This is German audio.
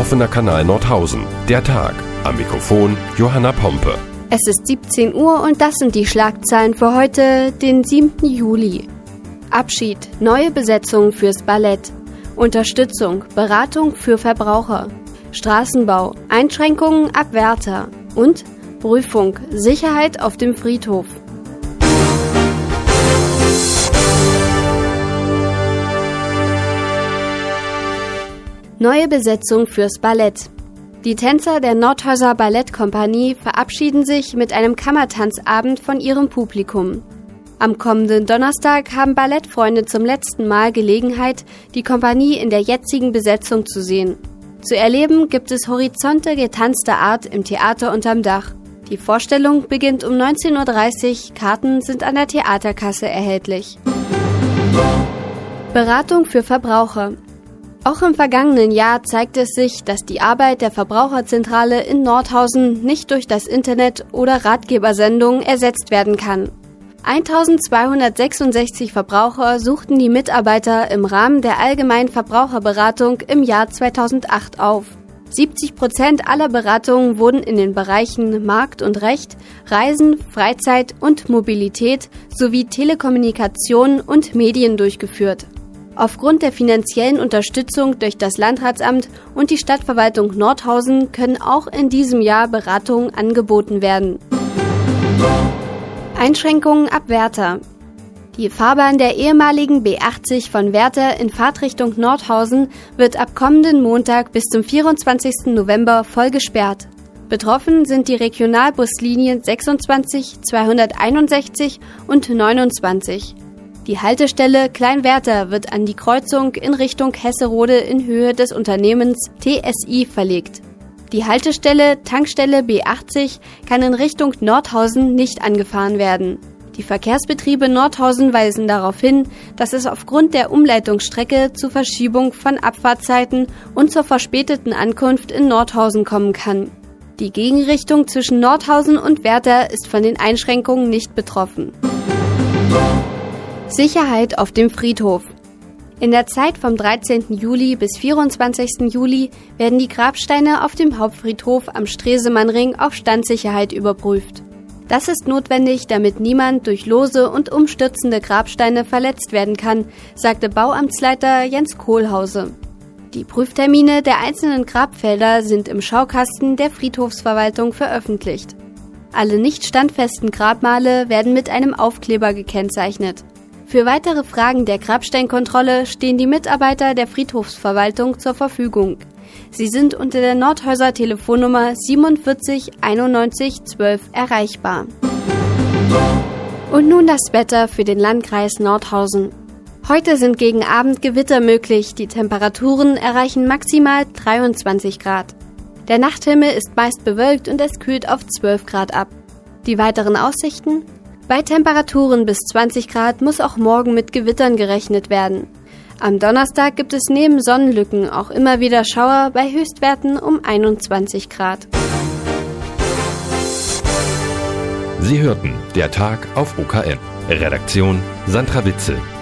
Offener Kanal Nordhausen. Der Tag. Am Mikrofon Johanna Pompe. Es ist 17 Uhr und das sind die Schlagzeilen für heute, den 7. Juli. Abschied, neue Besetzung fürs Ballett. Unterstützung, Beratung für Verbraucher. Straßenbau, Einschränkungen ab Wärter. Und Prüfung, Sicherheit auf dem Friedhof. Neue Besetzung fürs Ballett. Die Tänzer der Nordhäuser Ballettkompanie verabschieden sich mit einem Kammertanzabend von ihrem Publikum. Am kommenden Donnerstag haben Ballettfreunde zum letzten Mal Gelegenheit, die Kompanie in der jetzigen Besetzung zu sehen. Zu erleben gibt es Horizonte getanzter Art im Theater unterm Dach. Die Vorstellung beginnt um 19:30 Uhr, Karten sind an der Theaterkasse erhältlich. Beratung für Verbraucher. Auch im vergangenen Jahr zeigte es sich, dass die Arbeit der Verbraucherzentrale in Nordhausen nicht durch das Internet oder Ratgebersendungen ersetzt werden kann. 1266 Verbraucher suchten die Mitarbeiter im Rahmen der allgemeinen Verbraucherberatung im Jahr 2008 auf. 70% aller Beratungen wurden in den Bereichen Markt und Recht, Reisen, Freizeit und Mobilität sowie Telekommunikation und Medien durchgeführt. Aufgrund der finanziellen Unterstützung durch das Landratsamt und die Stadtverwaltung Nordhausen können auch in diesem Jahr Beratungen angeboten werden. Einschränkungen ab Wärter. Die Fahrbahn der ehemaligen B80 von Wärter in Fahrtrichtung Nordhausen wird ab kommenden Montag bis zum 24. November voll gesperrt. Betroffen sind die Regionalbuslinien 26, 261 und 29. Die Haltestelle Kleinwärter wird an die Kreuzung in Richtung Hesserode in Höhe des Unternehmens TSI verlegt. Die Haltestelle Tankstelle B80 kann in Richtung Nordhausen nicht angefahren werden. Die Verkehrsbetriebe Nordhausen weisen darauf hin, dass es aufgrund der Umleitungsstrecke zu Verschiebung von Abfahrtzeiten und zur verspäteten Ankunft in Nordhausen kommen kann. Die Gegenrichtung zwischen Nordhausen und Wärter ist von den Einschränkungen nicht betroffen. Sicherheit auf dem Friedhof. In der Zeit vom 13. Juli bis 24. Juli werden die Grabsteine auf dem Hauptfriedhof am Stresemannring auf Standsicherheit überprüft. Das ist notwendig, damit niemand durch lose und umstürzende Grabsteine verletzt werden kann, sagte Bauamtsleiter Jens Kohlhause. Die Prüftermine der einzelnen Grabfelder sind im Schaukasten der Friedhofsverwaltung veröffentlicht. Alle nicht standfesten Grabmale werden mit einem Aufkleber gekennzeichnet. Für weitere Fragen der Grabsteinkontrolle stehen die Mitarbeiter der Friedhofsverwaltung zur Verfügung. Sie sind unter der Nordhäuser Telefonnummer 47 91 12 erreichbar. Und nun das Wetter für den Landkreis Nordhausen. Heute sind gegen Abend Gewitter möglich. Die Temperaturen erreichen maximal 23 Grad. Der Nachthimmel ist meist bewölkt und es kühlt auf 12 Grad ab. Die weiteren Aussichten? Bei Temperaturen bis 20 Grad muss auch morgen mit Gewittern gerechnet werden. Am Donnerstag gibt es neben Sonnenlücken auch immer wieder Schauer bei Höchstwerten um 21 Grad. Sie hörten der Tag auf OKN. Redaktion Sandra Witzel.